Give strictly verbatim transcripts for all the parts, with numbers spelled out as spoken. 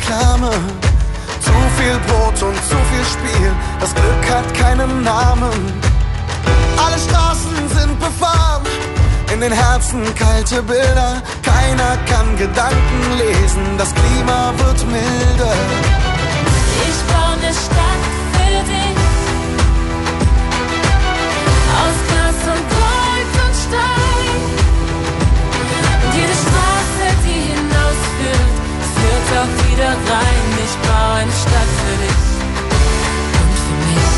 Reklame. Zu viel Brot und zu viel Spiel, das Glück hat keinen Namen. Alle Straßen sind befahren, in den Herzen kalte Bilder. Keiner kann Gedanken lesen, das Klima wird milder. Ich baue eine Stadt für dich, aus Glas und Gold und Stein. Und jede Straße, die hinausführt, führt auch wieder rein. Ich baue eine Stadt für dich und für mich.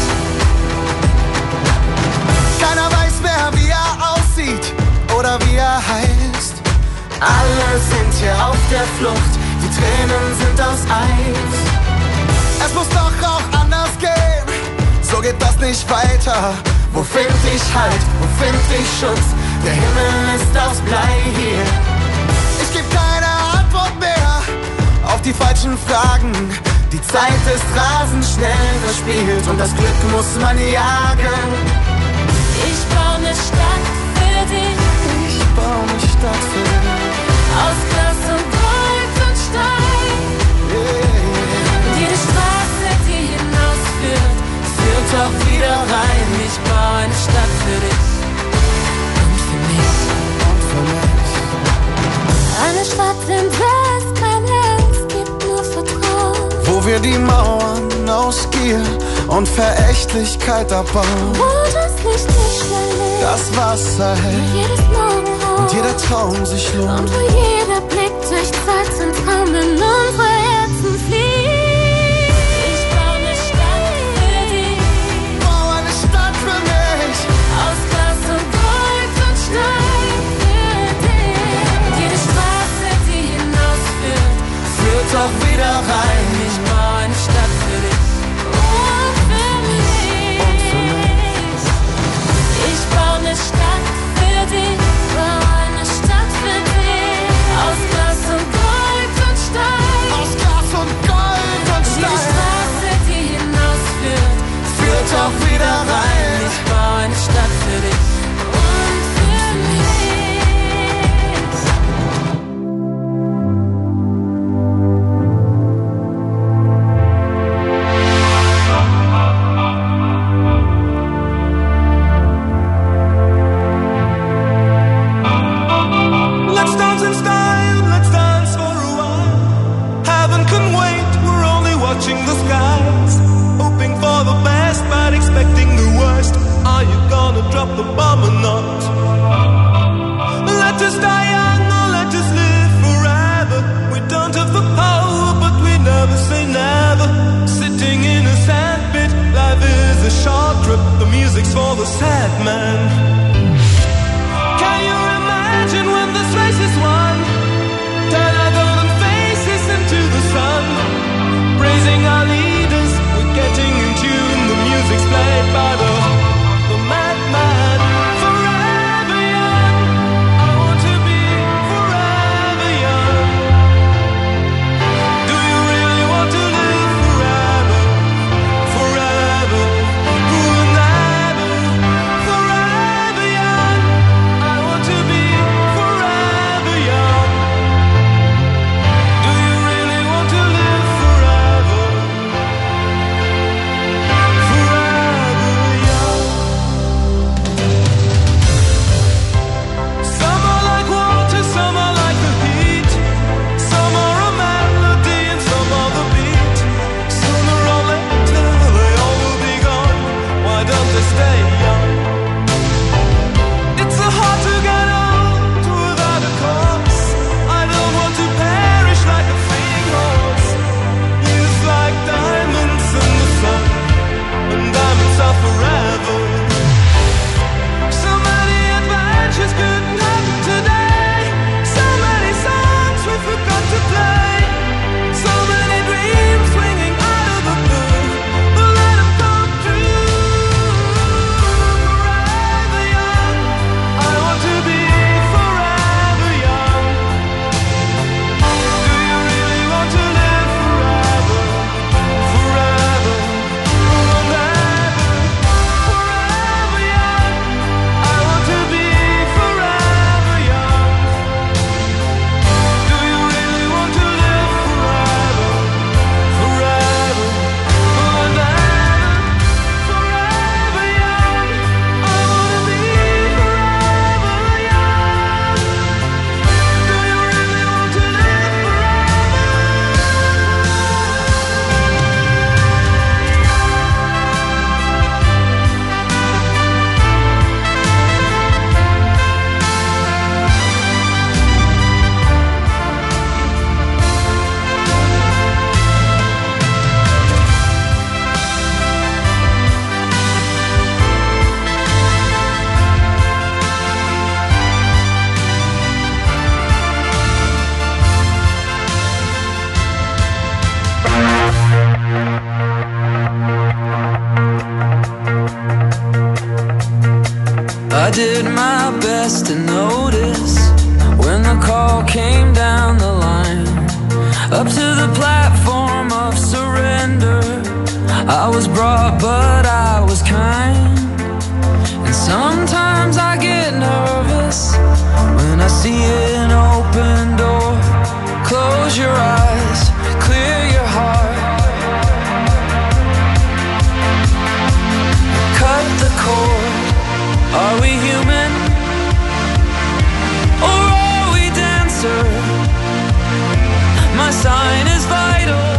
Keiner weiß mehr, wie er aussieht oder wie er heißt. Alle sind hier auf der Flucht, die Tränen sind aus Eis. Es muss doch auch anders gehen, so geht das nicht weiter. Wo find ich Halt, wo find ich Schutz? Der Himmel ist aus Blei hier. Ich geb keine Antwort mehr auf die falschen Fragen. Die Zeit ist rasend schnell verspielt und das Glück muss man jagen. Ich baue eine Stadt für dich, ich baue eine Stadt für dich, aus Glas und Gold und Stein. yeah. Und jede Straße, die hinausführt, führt auch wieder rein. Ich baue eine Stadt für dich und für mich. Und für mich. Eine Stadt, in der es keine Angst gibt, nur Vertrauen. Wo wir die Mauern aus Gier und Verächtlichkeit abbauen. Wo das Licht nicht mehr lebt, Das Wasser wo hält jedes Morgenrot und jeder Traum sich und lohnt. wo jeder Blick durch Zeit und Traum in unsere Herzen fließt. Ich baue eine Stadt für dich, Bau eine Stadt für mich, aus Glas und Gold und Stein für dich. Und jede Straße, die hinausführt, führt auch wieder rein. ich baue eine Stadt für dich und für mich. Und für mich. Ich baue eine Stadt für dich, baue eine Stadt für dich, aus Glas und Gold und Stein. Aus Glas und Gold und Jede Stein Straße, die hinausführt, führt auch wieder rein. ich baue eine Stadt für dich und für mich. Let's dance in style, let's dance for a while. Heaven can wait, we're only watching the skies. Hoping for the best, but expecting the worst. Are you gonna drop the bomb or not? Let us die young or let us live forever. We don't have the power, but we never say never. Sitting in a sandpit, life is a short trip. The music's for the sad man. Can you imagine when this race is won? Turn our golden faces into the sun. Praising our leaders, we're getting in tune. The music's played by the, the madman. Forever young, I want to be forever young. Do you really want to live forever? Forever, forever, forever. my call came down the line, up to the platform of surrender. I was brought, but I was kind. And sometimes I get nervous when I see an open door. Close your eyes, clear your heart. Cut the cord. Are we human? Or are we dancer? My sign is vital.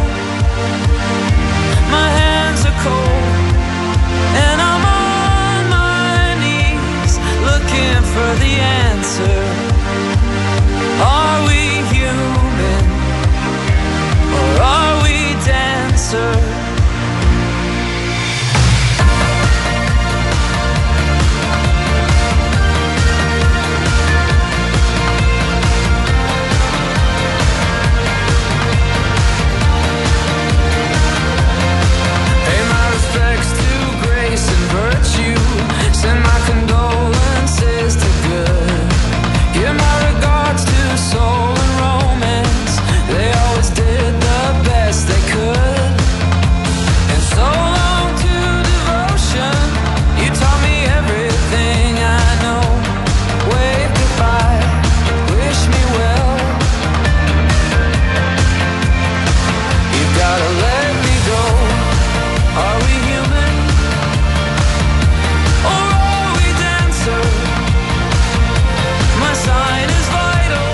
My hands are cold. And I'm on my knees looking for the answer. Are we human? Or are we dancer? Send my condolences to good. Give my regards to soul and romance. They always did the best they could. And so long to devotion. You taught me everything I know. Wave goodbye, wish me well. You gotta let me go. Are we human? My sign is vital.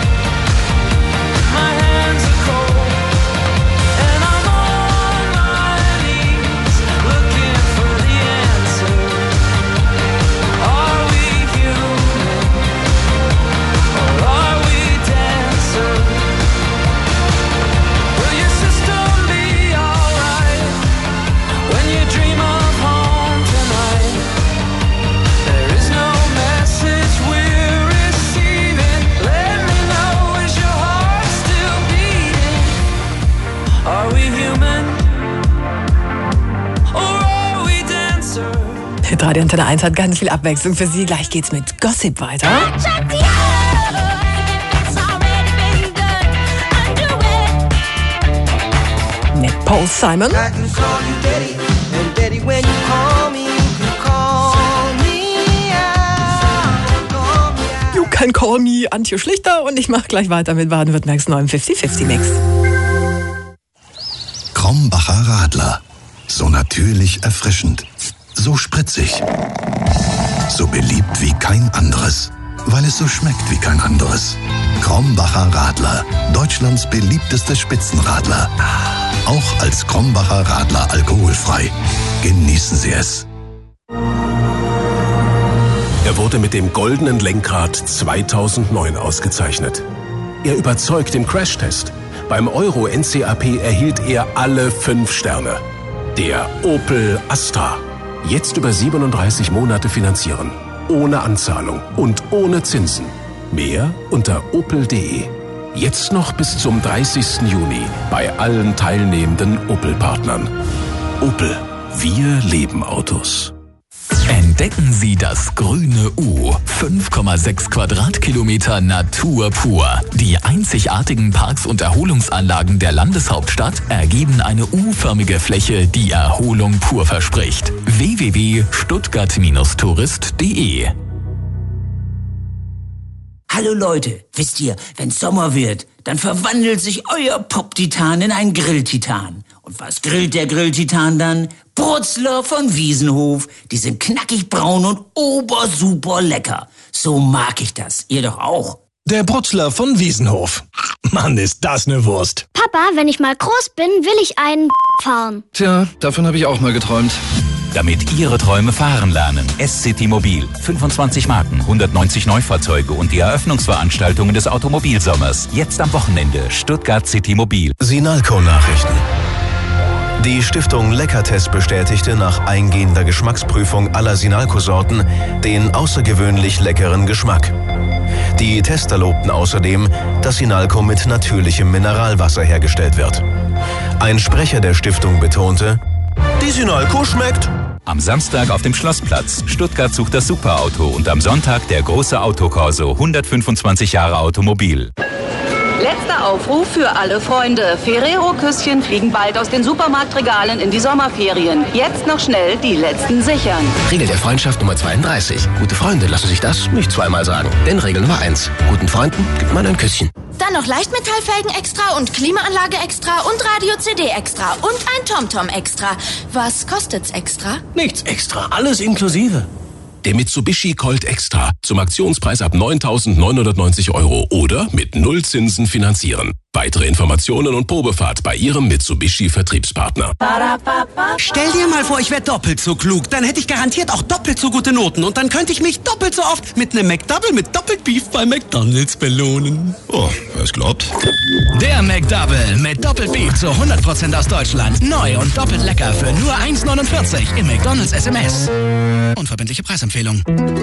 My hands are cold. And I'm on my knees looking for the answer. Are we human? Or are we dancer? Will your system be alright when you dream of home tonight? There is no message we're receiving. Let me know, is your heart still beating? Are we human? Or are we dancer? Radio Antenne eins hat ganz viel Abwechslung für Sie. Gleich geht's mit Gossip weiter. Mit Paul Simon. You can call me Antje Schlichter und ich mache gleich weiter mit Baden-Württembergs neuem fünfzig fünfzig Mix. Krombacher Radler. So natürlich erfrischend. So spritzig. So beliebt wie kein anderes. Weil es so schmeckt wie kein anderes. Krombacher Radler. Deutschlands beliebtestes Spitzenradler. Auch als Krombacher Radler alkoholfrei. Genießen Sie es. Er wurde mit dem Goldenen Lenkrad zweitausendneun ausgezeichnet. Er überzeugt im Crashtest. Beim Euro N C A P erhielt er alle fünf Sterne. Der Opel Astra. Jetzt über siebenunddreißig Monate finanzieren. Ohne Anzahlung und ohne Zinsen. Mehr unter opel punkt de. Jetzt noch bis zum dreißigsten Juni bei allen teilnehmenden Opel-Partnern. Opel. Wir leben Autos. Entdecken Sie das grüne U. fünf Komma sechs Quadratkilometer Natur pur. Die einzigartigen Parks und Erholungsanlagen der Landeshauptstadt ergeben eine U-förmige Fläche, die Erholung pur verspricht. w w w punkt stuttgart tourist punkt de. Hallo Leute, wisst ihr, wenn Sommer wird, dann verwandelt sich euer Pop-Titan in einen Grill-Titan. Und was grillt der Grill-Titan dann? Brutzler von Wiesenhof. Die sind knackig braun und obersuper lecker. So mag ich das. Ihr doch auch. Der Brutzler von Wiesenhof. Mann, ist das ne Wurst. Papa, wenn ich mal groß bin, will ich einen fahren. Tja, davon habe ich auch mal geträumt. Damit Ihre Träume fahren lernen. S-City Mobil. fünfundzwanzig Marken, hundertneunzig Neufahrzeuge und die Eröffnungsveranstaltungen des Automobilsommers. Jetzt am Wochenende Stuttgart City Mobil. Sinalco-Nachrichten. Die Stiftung Leckertest bestätigte nach eingehender Geschmacksprüfung aller Sinalco-Sorten den außergewöhnlich leckeren Geschmack. Die Tester lobten außerdem, dass Sinalco mit natürlichem Mineralwasser hergestellt wird. Ein Sprecher der Stiftung betonte: Die Sinalco schmeckt. Am Samstag auf dem Schlossplatz. Stuttgart sucht das Superauto und am Sonntag der große Autokorso. hundertfünfundzwanzig Jahre Automobil. Letzter Aufruf für alle Freunde. Ferrero-Küsschen fliegen bald aus den Supermarktregalen in die Sommerferien. Jetzt noch schnell die letzten sichern. Regel der Freundschaft Nummer zweiunddreißig. Gute Freunde lassen sich das nicht zweimal sagen. Denn Regel Nummer eins. Guten Freunden gibt man ein Küsschen. Dann noch Leichtmetallfelgen extra und Klimaanlage extra und Radio-C D extra und ein TomTom extra. Was kostet's extra? Nichts extra, alles inklusive. Der Mitsubishi Colt Extra zum Aktionspreis ab neuntausendneunhundertneunzig Euro oder mit null Zinsen finanzieren. Weitere Informationen und Probefahrt bei Ihrem Mitsubishi-Vertriebspartner. Stell dir mal vor, ich wäre doppelt so klug. Dann hätte ich garantiert auch doppelt so gute Noten. Und dann könnte ich mich doppelt so oft mit einem McDouble mit Doppelbeef bei McDonald's belohnen. Oh, wer es glaubt? Der McDouble mit Doppelbeef zu hundert Prozent aus Deutschland. Neu und doppelt lecker für nur eins neunundvierzig im McDonald's S M S. Unverbindliche Preisempfehlung.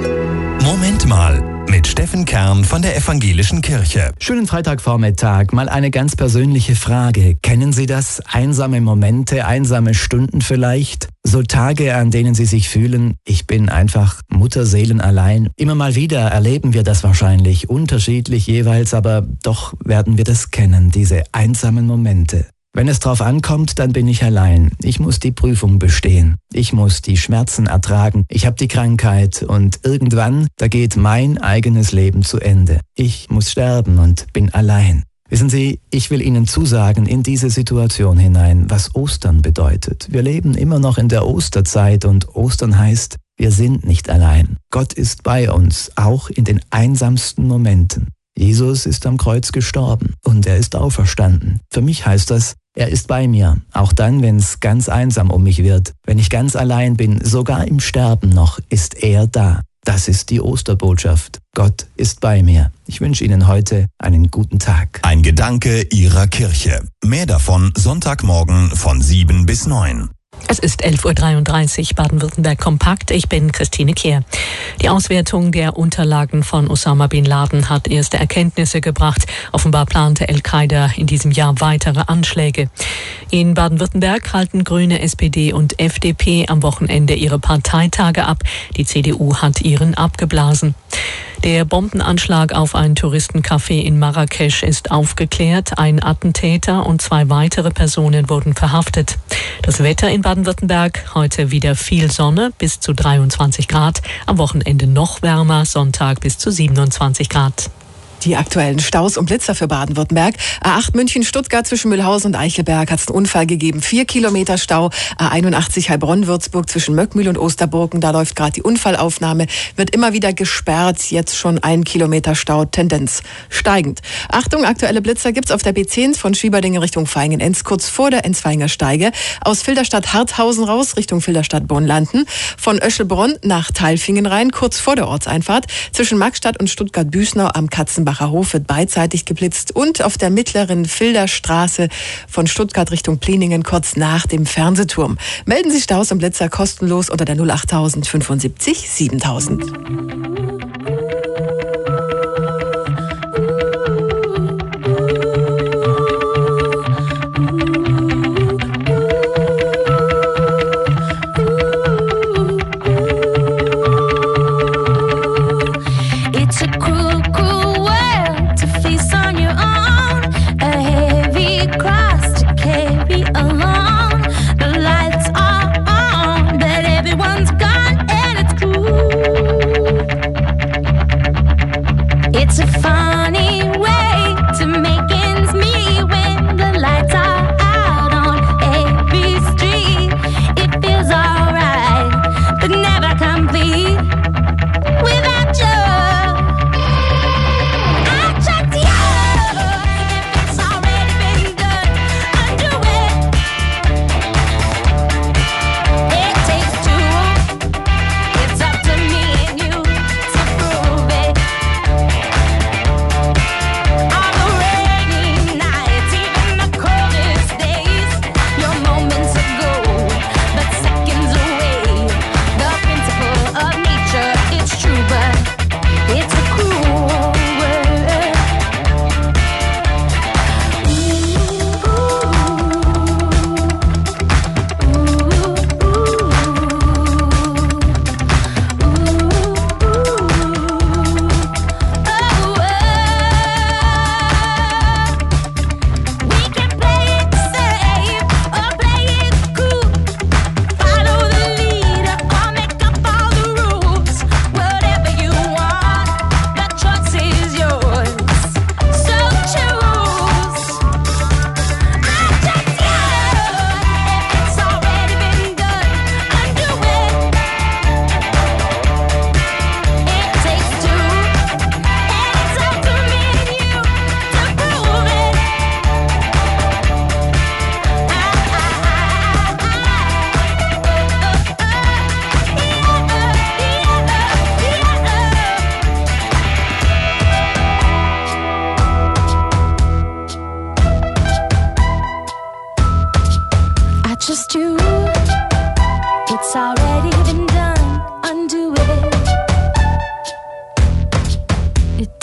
Moment mal, mit Steffen Kern von der Evangelischen Kirche. Schönen Freitagvormittag. Mal eine ganz persönliche Frage. Kennen Sie das? Einsame Momente, einsame Stunden vielleicht? So Tage, an denen Sie sich fühlen, ich bin einfach mutterseelenallein. Immer mal wieder erleben wir das wahrscheinlich, unterschiedlich jeweils, aber doch werden wir das kennen, diese einsamen Momente. Wenn es drauf ankommt, dann bin ich allein. Ich muss die Prüfung bestehen. Ich muss die Schmerzen ertragen. Ich habe die Krankheit und irgendwann, da geht mein eigenes Leben zu Ende. Ich muss sterben und bin allein. Wissen Sie, ich will Ihnen zusagen in diese Situation hinein, was Ostern bedeutet. Wir leben immer noch in der Osterzeit und Ostern heißt, wir sind nicht allein. Gott ist bei uns, auch in den einsamsten Momenten. Jesus ist am Kreuz gestorben und er ist auferstanden. Für mich heißt das, er ist bei mir, auch dann, wenn es ganz einsam um mich wird. Wenn ich ganz allein bin, sogar im Sterben noch, ist er da. Das ist die Osterbotschaft. Gott ist bei mir. Ich wünsche Ihnen heute einen guten Tag. Ein Gedanke Ihrer Kirche. Mehr davon Sonntagmorgen von sieben bis neun. Es ist elf Uhr dreiunddreißig, Baden-Württemberg Kompakt. Ich bin Christine Kehr. Die Auswertung der Unterlagen von Osama Bin Laden hat erste Erkenntnisse gebracht. Offenbar plante Al-Qaida in diesem Jahr weitere Anschläge. In Baden-Württemberg halten Grüne, S P D und F D P am Wochenende ihre Parteitage ab. Die C D U hat ihren abgeblasen. Der Bombenanschlag auf ein Touristencafé in Marrakesch ist aufgeklärt. Ein Attentäter und zwei weitere Personen wurden verhaftet. Das Wetter in Baden-Württemberg, heute wieder viel Sonne, bis zu dreiundzwanzig Grad. Am Wochenende noch wärmer, Sonntag bis zu siebenundzwanzig Grad. Die aktuellen Staus und Blitzer für Baden-Württemberg. A acht München-Stuttgart zwischen Mühlhausen und Eichelberg hat es einen Unfall gegeben. Vier Kilometer Stau. A einundachtzig Heilbronn-Würzburg zwischen Möckmühl und Osterburgen. Da läuft gerade die Unfallaufnahme. Wird immer wieder gesperrt. Jetzt schon ein Kilometer Stau. Tendenz steigend. Achtung, aktuelle Blitzer gibt's auf der B zehn von Schwieberdingen Richtung Vaihingen-Enz, kurz vor der Enzweiger Steige. Aus Filderstadt-Harthausen raus Richtung Filderstadt-Bonlanden. Von Öschelbronn nach Tailfingen rein, kurz vor der Ortseinfahrt. Zwischen Magstadt und Stuttgart-Büßnau am Katzenbacher Hof wird beidseitig geblitzt und auf der mittleren Filderstraße von Stuttgart Richtung Pliningen kurz nach dem Fernsehturm. Melden Sie Staus und Blitzer kostenlos unter der null achttausend fünfundsiebzig siebentausend.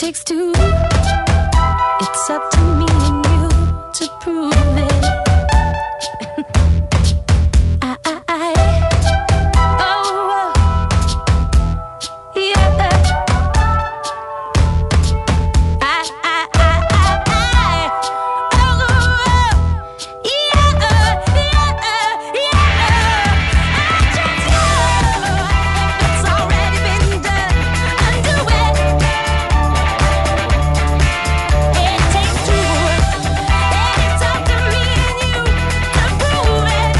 takes two. It's up to me and you to prove it. I, I, I, oh, yeah. I, I, I, I, I, oh, yeah, yeah, yeah. I just know it's already been done. Undo it. It takes two, and it's up to me and you to prove it.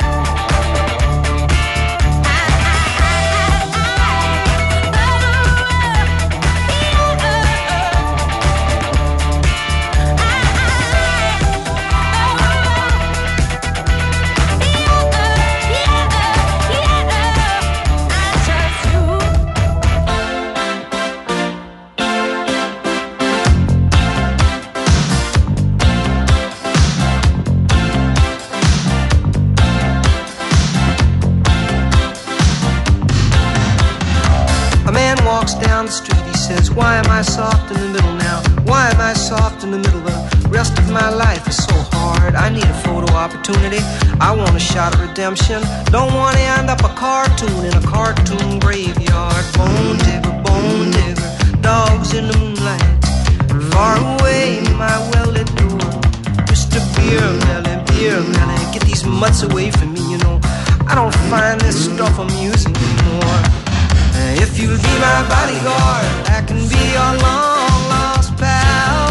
A man walks down the street, he says, why am I soft in the middle now? Why am I soft in the middle? The rest of my life is so hard. I need a photo opportunity. I want a shot at redemption. Don't want to end up a cartoon in a cartoon graveyard. Bone digger, bone digger, dogs in the moonlight. Far away, my well-lit door. Mister Beer Melly, Beer Melly, get these mutts away from me, you know. I don't find this stuff amusing anymore. If you'll be my bodyguard, I can be your long-lost pal.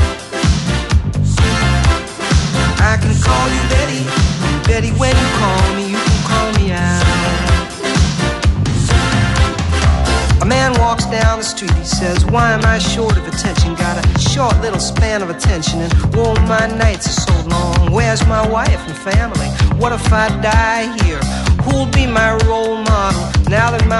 I can call you Betty, Betty, when you call me, you can call me out. A man walks down the street, he says, why am I short of attention? Got a short little span of attention, and oh, my nights are so long. Where's my wife and family? What if I die here?